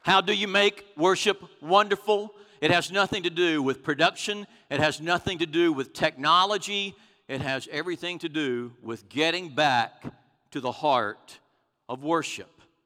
How do you make worship wonderful? It has nothing to do with production. It has nothing to do with technology. It has everything to do with getting back to the heart of worship.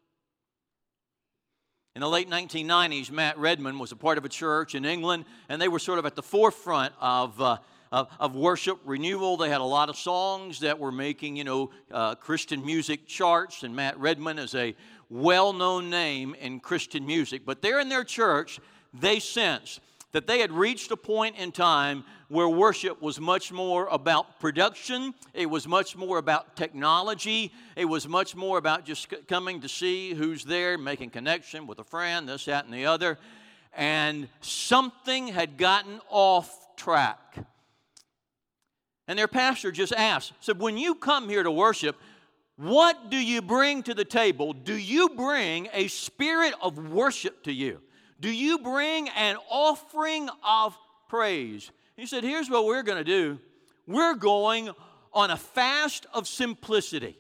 In the late 1990s, Matt Redman was a part of a church in England, and they were sort of at the forefront of worship renewal. They had a lot of songs that were making, Christian music charts, and Matt Redman is a well-known name in Christian music. But there in their church, they sensed that they had reached a point in time where worship was much more about production. It was much more about technology. It was much more about just coming to see who's there, making connection with a friend, this, that, and the other. And something had gotten off track. And their pastor just asked, said, when you come here to worship, what do you bring to the table? Do you bring a spirit of worship to you? Do you bring an offering of praise? He said, here's what we're going to do. We're going on a fast of simplicity.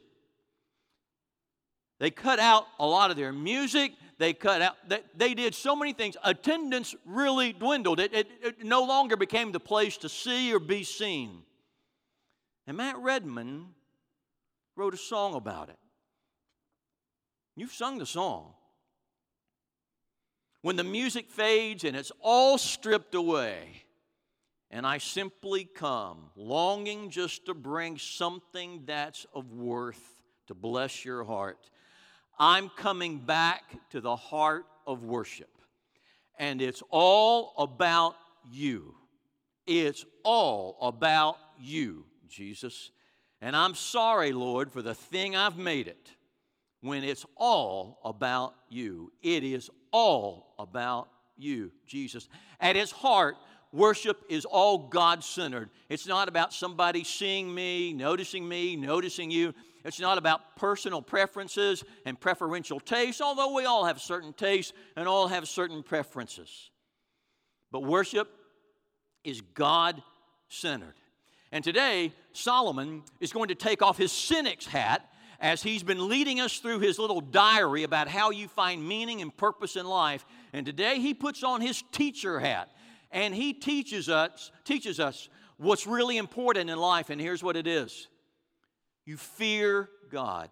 They cut out a lot of their music. They did so many things. Attendance really dwindled. It no longer became the place to see or be seen. And Matt Redman wrote a song about it. You've sung the song. When the music fades and it's all stripped away, and I simply come, longing just to bring something that's of worth to bless your heart. I'm coming back to the heart of worship. And it's all about you. It's all about you, Jesus. And I'm sorry, Lord, for the thing I've made it when it's all about you. It is all about you, Jesus. At its heart, worship is all God-centered. It's not about somebody seeing me, noticing you. It's not about personal preferences and preferential tastes, although we all have certain tastes and all have certain preferences. But worship is God-centered. And today, Solomon is going to take off his cynic's hat as he's been leading us through his little diary about how you find meaning and purpose in life. And today he puts on his teacher hat, and he teaches us what's really important in life. And here's what it is. You fear God.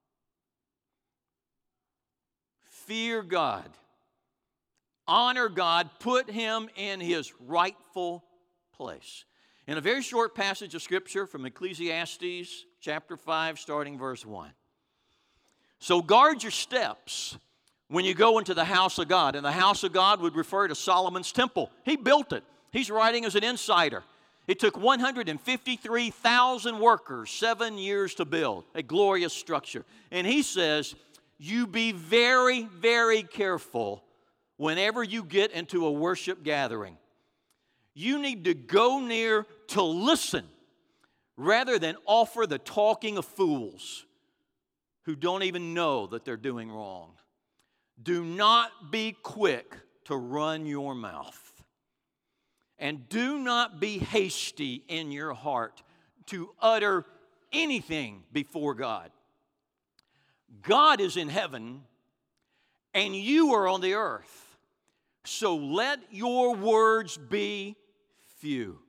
Fear God. Honor God. Put Him in His rightful place. In a very short passage of Scripture from Ecclesiastes chapter 5, starting verse 1. So guard your steps when you go into the house of God. And the house of God would refer to Solomon's temple. He built it. He's writing as an insider. It took 153,000 workers 7 years to build a glorious structure. And he says, you be very, very careful whenever you get into a worship gathering. You need to go near to listen rather than offer the talking of fools who don't even know that they're doing wrong. Do not be quick to run your mouth. And do not be hasty in your heart to utter anything before God. God is in heaven and you are on the earth. So let your words be few.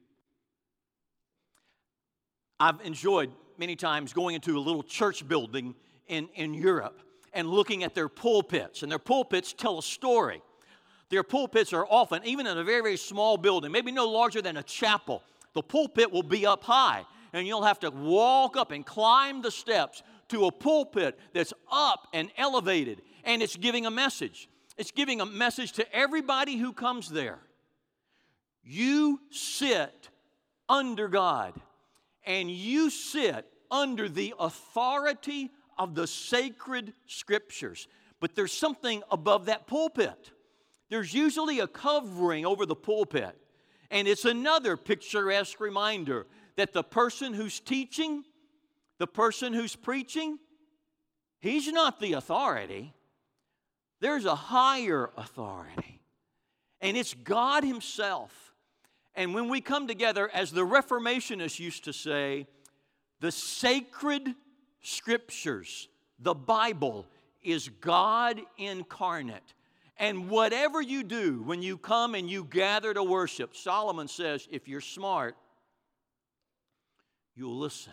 I've enjoyed many times going into a little church building in Europe and looking at their pulpits. And their pulpits tell a story. Their pulpits are often, even in a very, very small building, maybe no larger than a chapel, the pulpit will be up high. And you'll have to walk up and climb the steps to a pulpit that's up and elevated. And it's giving a message. It's giving a message to everybody who comes there. You sit under God. And you sit under the authority of the sacred Scriptures. But there's something above that pulpit. There's usually a covering over the pulpit. And it's another picturesque reminder that the person who's teaching, the person who's preaching, he's not the authority. There's a higher authority. And it's God Himself. And when we come together, as the Reformationists used to say, the sacred Scriptures, the Bible, is God incarnate. And whatever you do when you come and you gather to worship, Solomon says, if you're smart, you'll listen.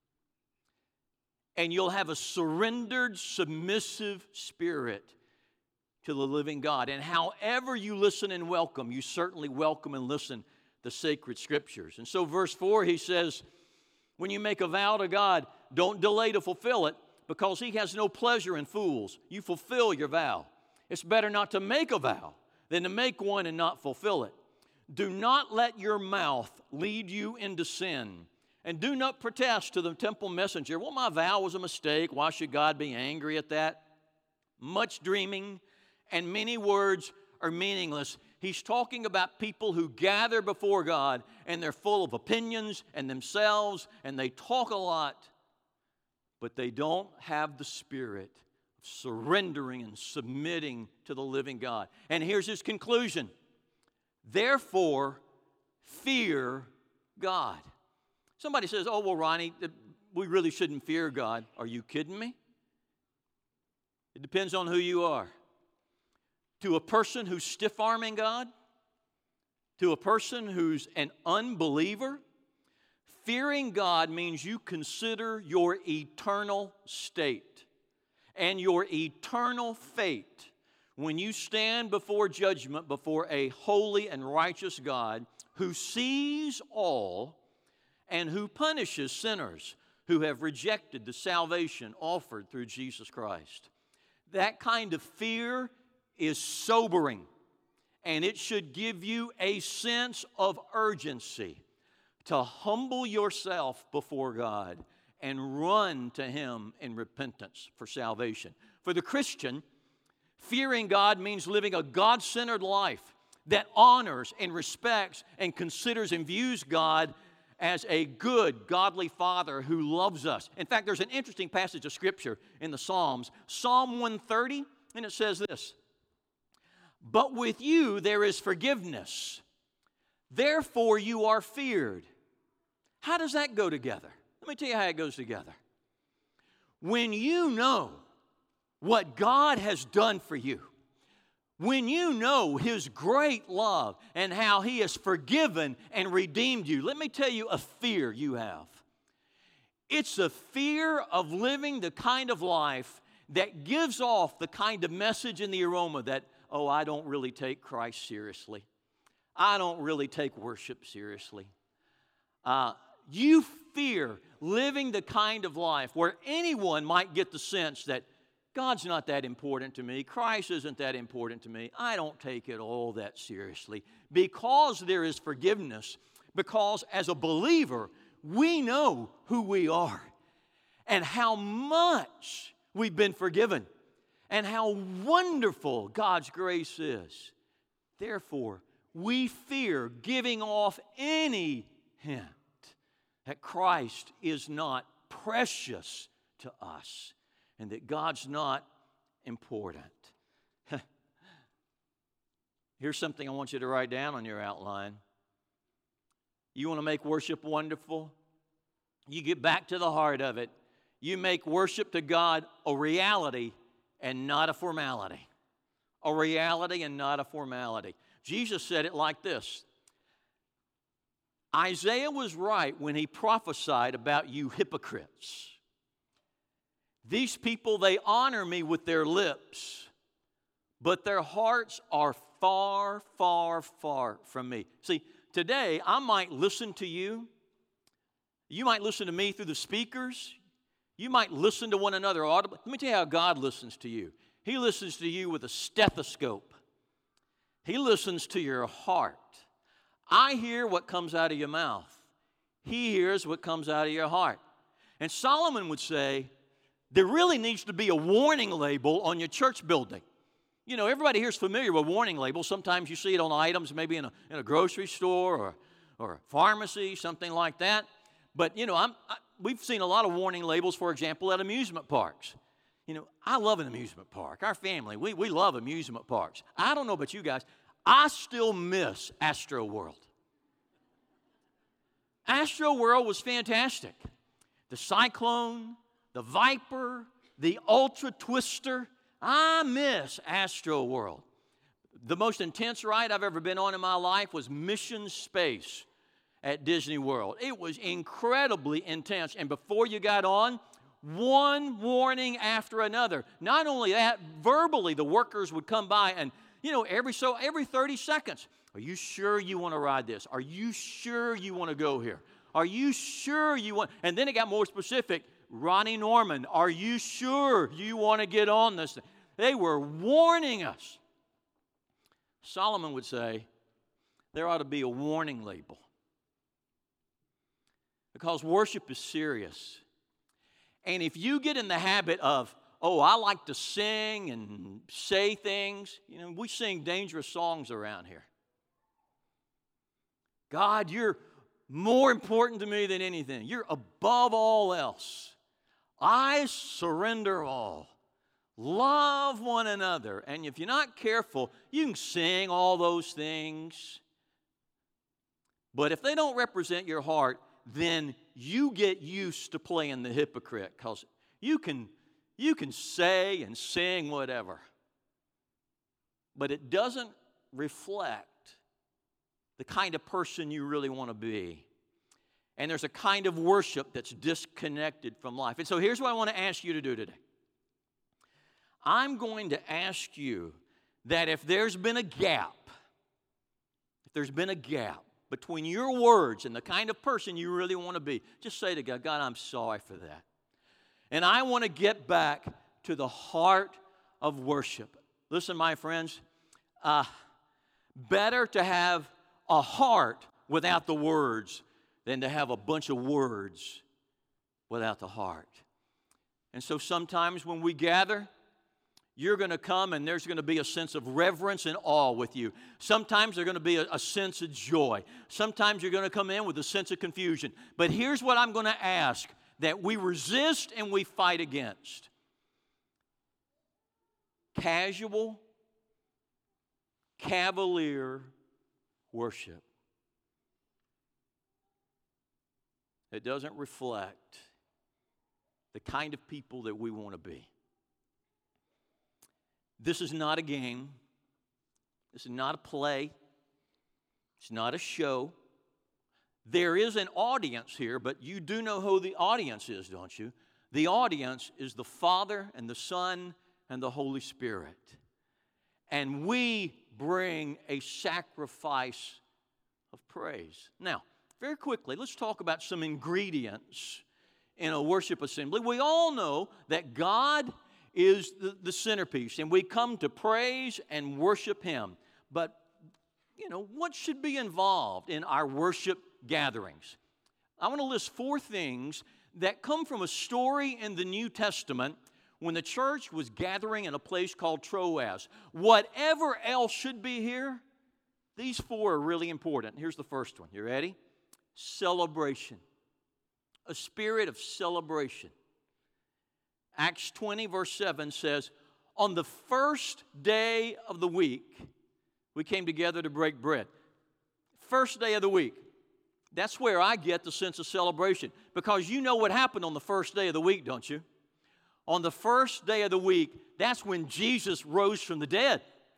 And you'll have a surrendered, submissive spirit to the living God. And however you listen and welcome, you certainly welcome and listen the sacred scriptures. And so verse 4, he says, when you make a vow to God, don't delay to fulfill it, because he has no pleasure in fools. You fulfill your vow. It's better not to make a vow than to make one and not fulfill it. Do not let your mouth lead you into sin. And do not protest to the temple messenger, well, my vow was a mistake. Why should God be angry at that? Much dreaming and many words are meaningless. He's talking about people who gather before God and they're full of opinions and themselves and they talk a lot, but they don't have the spirit of surrendering and submitting to the living God. And here's his conclusion. Therefore, fear God. Somebody says, oh, well, Ronnie, we really shouldn't fear God. Are you kidding me? It depends on who you are. To a person who's stiff-arming God, to a person who's an unbeliever, fearing God means you consider your eternal state and your eternal fate when you stand before judgment before a holy and righteous God who sees all and who punishes sinners who have rejected the salvation offered through Jesus Christ. That kind of fear is sobering, and it should give you a sense of urgency to humble yourself before God and run to Him in repentance for salvation. For the Christian, fearing God means living a God-centered life that honors and respects and considers and views God as a good, godly Father who loves us. In fact, there's an interesting passage of Scripture in the Psalms, Psalm 130, and it says this, but with you there is forgiveness, therefore you are feared. How does that go together? Let me tell you how it goes together. When you know what God has done for you, when you know His great love and how He has forgiven and redeemed you, let me tell you a fear you have. It's a fear of living the kind of life that gives off the kind of message and the aroma that, oh, I don't really take Christ seriously. I don't really take worship seriously. You fear living the kind of life where anyone might get the sense that God's not that important to me. Christ isn't that important to me. I don't take it all that seriously. Because there is forgiveness, because as a believer, we know who we are and how much we've been forgiven and how wonderful God's grace is. Therefore, we fear giving off any hint that Christ is not precious to us and that God's not important. Here's something I want you to write down on your outline. You want to make worship wonderful? You get back to the heart of it. You make worship to God a reality and not a formality. A reality and not a formality. Jesus said it like this. Isaiah was right when he prophesied about you hypocrites. These people, they honor me with their lips, but their hearts are far, far, far from me. See, today I might listen to you. You might listen to me through the speakers. You might listen to one another audibly. Let me tell you how God listens to you. He listens to you with a stethoscope. He listens to your heart. I hear what comes out of your mouth. He hears what comes out of your heart. And Solomon would say, there really needs to be a warning label on your church building. You know, everybody here is familiar with warning labels. Sometimes you see it on items, maybe in a grocery store or a pharmacy, something like that. But, you know, we've seen a lot of warning labels, for example, at amusement parks. You know, I love an amusement park. Our family, we love amusement parks. I don't know about you guys. I still miss Astro World. Astro World was fantastic. The Cyclone, the Viper, the Ultra Twister. I miss Astro World. The most intense ride I've ever been on in my life was Mission Space at Disney World. It was incredibly intense. And before you got on, one warning after another. Not only that, verbally the workers would come by and, every 30 seconds, are you sure you want to ride this? Are you sure you want to go here? Are you sure you want? And then it got more specific. Ronnie Norman, are you sure you want to get on this thing? They were warning us. Solomon would say there ought to be a warning label. Because worship is serious. And if you get in the habit of, I like to sing and say things, we sing dangerous songs around here. God, you're more important to me than anything. You're above all else. I surrender all. Love one another. And if you're not careful, you can sing all those things. But if they don't represent your heart, then you get used to playing the hypocrite, because you can say and sing whatever, but it doesn't reflect the kind of person you really want to be. And there's a kind of worship that's disconnected from life. And so here's what I want to ask you to do today. I'm going to ask you that if there's been a gap between your words and the kind of person you really want to be, just say to God, I'm sorry for that. And I want to get back to the heart of worship. Listen, my friends, better to have a heart without the words than to have a bunch of words without the heart. And so sometimes when we gather, you're going to come and there's going to be a sense of reverence and awe with you. Sometimes there's going to be a sense of joy. Sometimes you're going to come in with a sense of confusion. But here's what I'm going to ask that we resist and we fight against. Casual, cavalier worship. It doesn't reflect the kind of people that we want to be. This is not a game. This is not a play. It's not a show. There is an audience here, but you do know who the audience is, don't you? The audience is the Father and the Son and the Holy Spirit. And we bring a sacrifice of praise. Now, very quickly, let's talk about some ingredients in a worship assembly. We all know that God is the centerpiece, and we come to praise and worship Him. But, what should be involved in our worship gatherings? I want to list 4 things that come from a story in the New Testament when the church was gathering in a place called Troas. Whatever else should be here, these 4 are really important. Here's the first one. You ready? Celebration. A spirit of celebration. Acts 20, verse 7 says, on the first day of the week, we came together to break bread. First day of the week. That's where I get the sense of celebration. Because you know what happened on the first day of the week, don't you? On the first day of the week, that's when Jesus rose from the dead.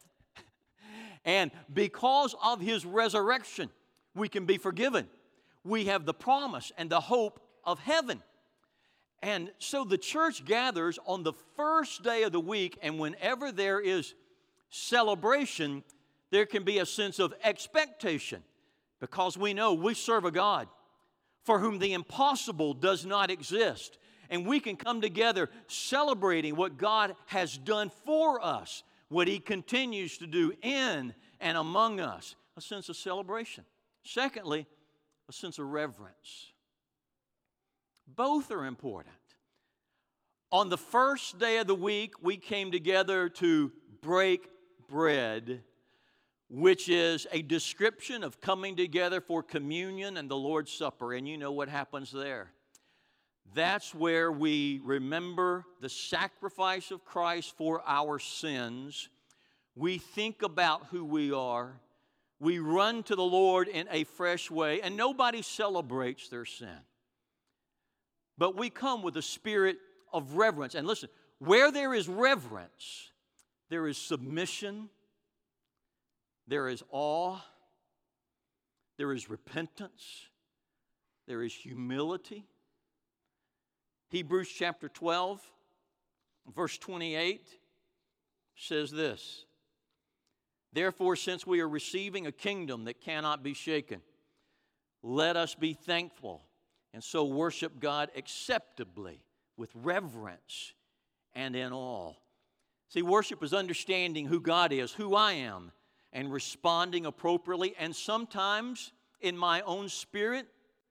And because of His resurrection, we can be forgiven. We have the promise and the hope of heaven. And so the church gathers on the first day of the week, and whenever there is celebration, there can be a sense of expectation, because we know we serve a God for whom the impossible does not exist. And we can come together celebrating what God has done for us, what He continues to do in and among us. A sense of celebration. Secondly, a sense of reverence. Both are important. On the first day of the week, we came together to break bread, which is a description of coming together for communion and the Lord's Supper. And you know what happens there. That's where we remember the sacrifice of Christ for our sins. We think about who we are. We run to the Lord in a fresh way, and nobody celebrates their sin. But we come with a spirit of reverence. And listen, where there is reverence, there is submission, There is awe, there is repentance, there is humility. Hebrews chapter 12, verse 28 says this: Therefore, since we are receiving a kingdom that cannot be shaken, let us be thankful and so worship God acceptably with reverence and in awe. See, worship is understanding who God is, who I am, and responding appropriately. And sometimes in my own spirit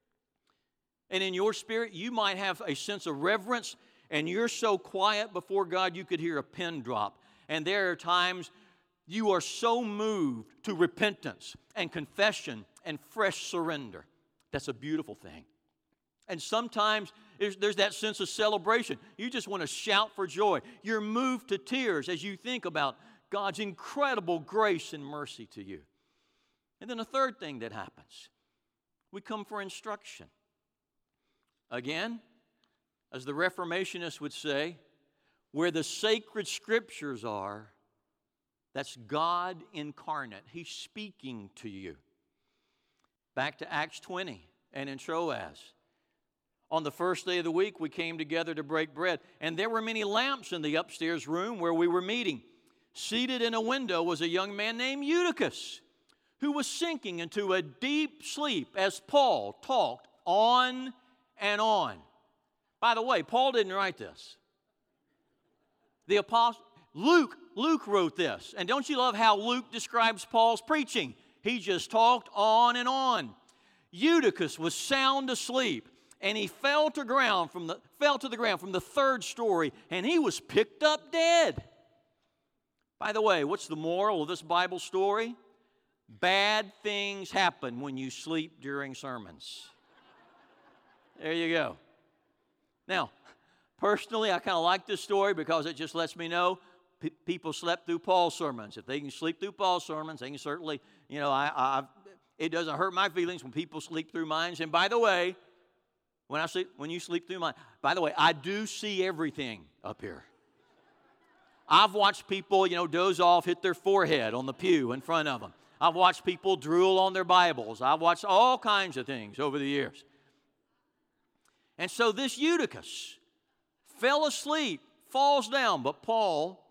and in your spirit, you might have a sense of reverence, and you're so quiet before God you could hear a pin drop. And there are times you are so moved to repentance and confession and fresh surrender. That's a beautiful thing. And sometimes there's that sense of celebration. You just want to shout for joy. You're moved to tears as you think about God's incredible grace and mercy to you. And then a third thing that happens, we come for instruction. Again, as the Reformationists would say, where the sacred scriptures are, that's God incarnate. He's speaking to you. Back to Acts 20 and in Troas. On the first day of the week, we came together to break bread, and there were many lamps in the upstairs room where we were meeting. Seated in a window was a young man named Eutychus, who was sinking into a deep sleep as Paul talked on and on. By the way, Paul didn't write this. The apostle Luke wrote this. And don't you love how Luke describes Paul's preaching? He just talked on and on. Eutychus was sound asleep, and he fell to the ground from the third story, and he was picked up dead. By the way, what's the moral of this Bible story? Bad things happen when you sleep during sermons. There you go. Now, personally, I kind of like this story because it just lets me know people slept through Paul's sermons. If they can sleep through Paul's sermons, they can certainly, it doesn't hurt my feelings when people sleep through mine. And by the way, when you sleep through mine, by the way, I do see everything up here. I've watched people, doze off, hit their forehead on the pew in front of them. I've watched people drool on their Bibles. I've watched all kinds of things over the years. And so this Eutychus fell asleep, falls down, but Paul,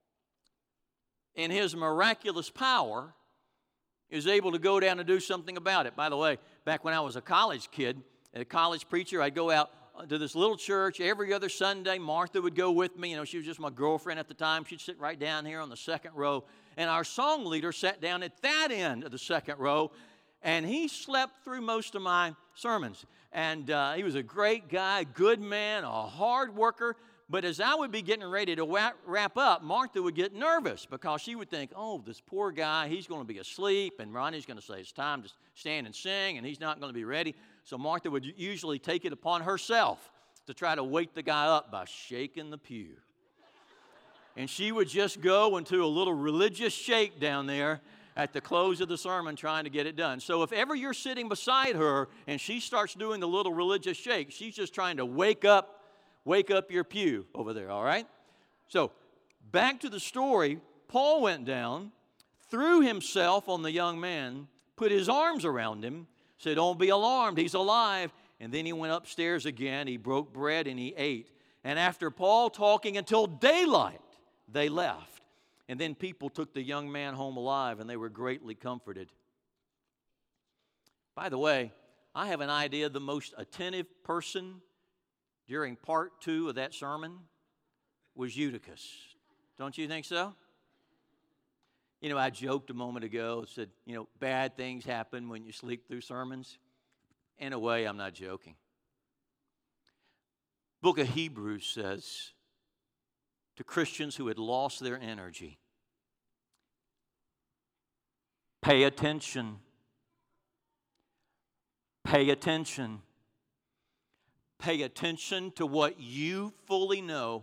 in his miraculous power, is able to go down and do something about it. By the way, back when I was a college kid, a college preacher, I'd go out to this little church every other Sunday. Martha would go with me. She was just my girlfriend at the time. She'd sit right down here on the second row. And our song leader sat down at that end of the second row, and he slept through most of my sermons. And he was a great guy, good man, a hard worker. But as I would be getting ready to wrap up, Martha would get nervous because she would think, oh, this poor guy, he's going to be asleep, and Ronnie's going to say it's time to stand and sing, and he's not going to be ready. So Martha would usually take it upon herself to try to wake the guy up by shaking the pew. And she would just go into a little religious shake down there at the close of the sermon trying to get it done. So if ever you're sitting beside her and she starts doing the little religious shake, she's just trying to wake up your pew over there, all right? So back to the story. Paul went down, threw himself on the young man, put his arms around him, said, don't be alarmed, he's alive. And then he went upstairs again. He broke bread and he ate. And after Paul talking until daylight, they left. And then people took the young man home alive, and they were greatly comforted. By the way, I have an idea the most attentive person during part 2 of that sermon was Eutychus. Don't you think so? I joked a moment ago, said, bad things happen when you sleep through sermons. In a way, I'm not joking. Book of Hebrews says to Christians who had lost their energy, pay attention. Pay attention. Pay attention to what you fully know.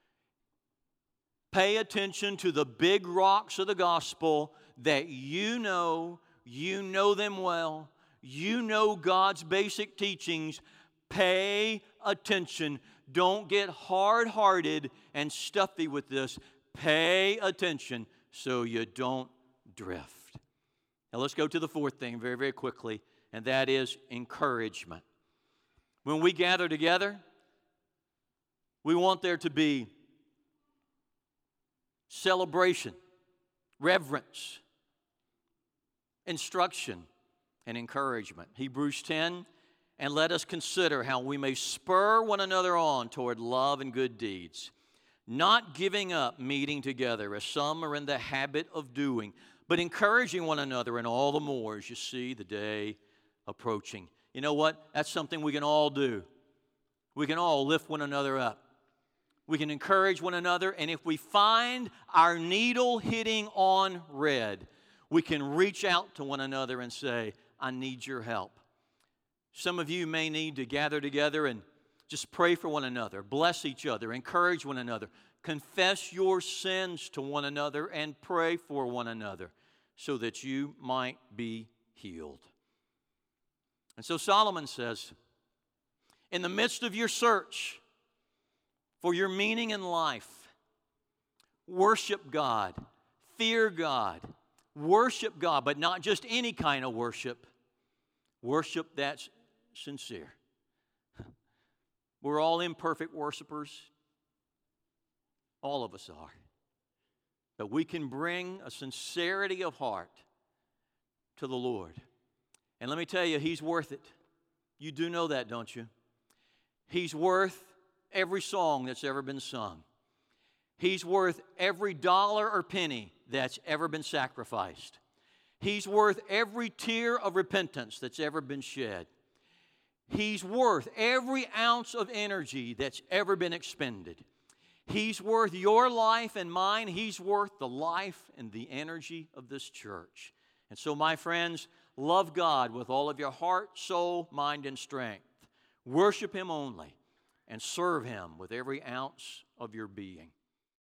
Pay attention to the big rocks of the gospel that you know them well. You know God's basic teachings. Pay attention. Don't get hard-hearted and stuffy with this. Pay attention so you don't drift. Now let's go to the fourth thing very, very quickly, and that is encouragement. When we gather together, we want there to be celebration, reverence, instruction, and encouragement. Hebrews 10, and let us consider how we may spur one another on toward love and good deeds, not giving up meeting together as some are in the habit of doing, but encouraging one another, and all the more as you see the day approaching. You know what? That's something we can all do. We can all lift one another up. We can encourage one another, and if we find our needle hitting on red, we can reach out to one another and say, I need your help. Some of you may need to gather together and just pray for one another, bless each other, encourage one another, confess your sins to one another, and pray for one another so that you might be healed. And so Solomon says, in the midst of your search for your meaning in life, worship God, fear God, worship God, but not just any kind of worship. Worship that's sincere. We're all imperfect worshipers. All of us are. But we can bring a sincerity of heart to the Lord. And let me tell you, He's worth it. You do know that, don't you? He's worth every song that's ever been sung. He's worth every dollar or penny that's ever been sacrificed. He's worth every tear of repentance that's ever been shed. He's worth every ounce of energy that's ever been expended. He's worth your life and mine. He's worth the life and the energy of this church. And so, my friends, love God with all of your heart, soul, mind, and strength. Worship Him only and serve Him with every ounce of your being.